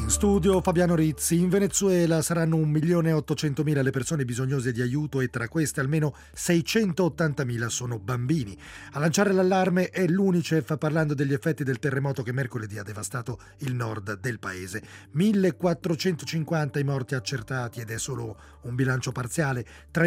Studio Fabiano Rizzi. In Venezuela saranno 1.800.000 le persone bisognose di aiuto e tra queste almeno 680.000 sono bambini. A lanciare l'allarme è l'UNICEF, parlando degli effetti del terremoto che mercoledì ha devastato il nord del paese. 1.450 i morti accertati ed è solo un bilancio parziale,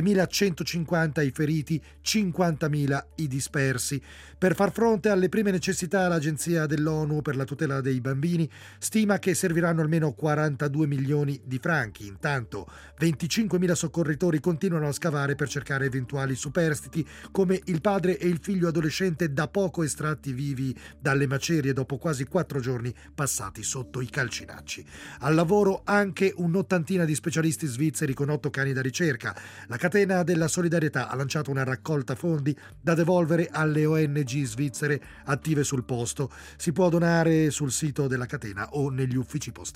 3.150 i feriti, 50.000 i dispersi. Per far fronte alle prime necessità, l'Agenzia dell'ONU per la tutela dei bambini stima che serviranno almeno 42 milioni di franchi. Intanto 25.000 soccorritori continuano a scavare per cercare eventuali superstiti, come il padre e il figlio adolescente da poco estratti vivi dalle macerie dopo quasi 4 giorni passati sotto i calcinacci. Al lavoro anche un'ottantina di specialisti svizzeri con 8 cani da ricerca. La catena della solidarietà ha lanciato una raccolta fondi da devolvere alle ONG svizzere attive sul posto. Si può donare sul sito della catena o negli uffici postali.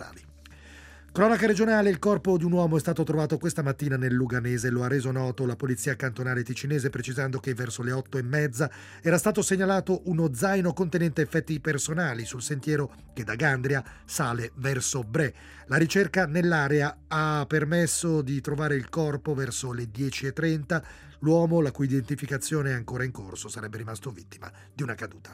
Cronaca regionale: il corpo di un uomo è stato trovato questa mattina nel Luganese. Lo ha reso noto la polizia cantonale ticinese, precisando che verso le 8:30 era stato segnalato uno zaino contenente effetti personali sul sentiero che da Gandria sale verso Bre. La ricerca nell'area ha permesso di trovare il corpo verso le 10:30. L'uomo, la cui identificazione è ancora in corso, sarebbe rimasto vittima di una caduta.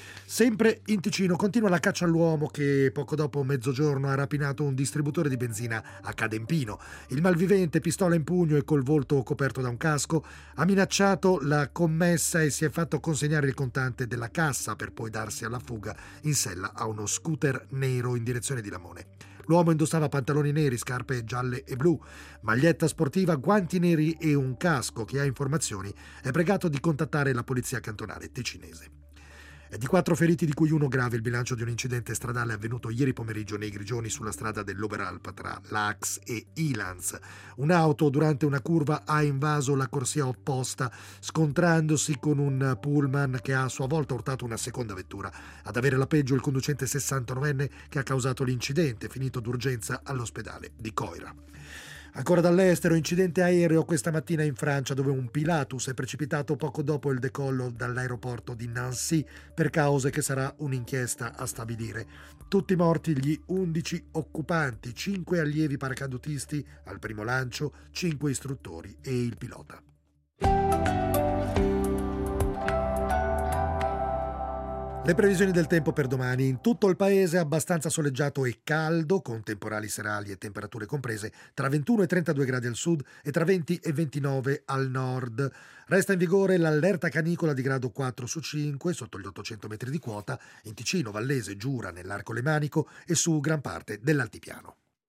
Sempre in Ticino continua la caccia all'uomo che poco dopo mezzogiorno ha rapinato un distributore di benzina a Cadempino. Il malvivente, pistola in pugno e col volto coperto da un casco, ha minacciato la commessa e si è fatto consegnare il contante della cassa per poi darsi alla fuga in sella a uno scooter nero in direzione di Lamone. L'uomo indossava pantaloni neri, scarpe gialle e blu, maglietta sportiva, guanti neri e un casco. Chi ha informazioni è pregato di contattare la polizia cantonale ticinese. È di 4 feriti, di cui uno grave, il bilancio di un incidente stradale avvenuto ieri pomeriggio nei Grigioni sulla strada dell'Oberalp tra Lax e Ilanz. Un'auto durante una curva ha invaso la corsia opposta, scontrandosi con un pullman che ha a sua volta urtato una seconda vettura. Ad avere la peggio il conducente 69enne che ha causato l'incidente, finito d'urgenza all'ospedale di Coira. Ancora dall'estero, incidente aereo questa mattina in Francia, dove un Pilatus è precipitato poco dopo il decollo dall'aeroporto di Nancy per cause che sarà un'inchiesta a stabilire. Tutti morti gli 11 occupanti, 5 allievi paracadutisti al primo lancio, 5 istruttori e il pilota. Le previsioni del tempo per domani: in tutto il paese abbastanza soleggiato e caldo, con temporali serali e temperature comprese tra 21 e 32 gradi al sud e tra 20 e 29 al nord. Resta in vigore l'allerta canicola di grado 4 su 5 sotto gli 800 metri di quota in Ticino, Vallese, Giura, nell'Arco Lemanico e su gran parte dell'altipiano.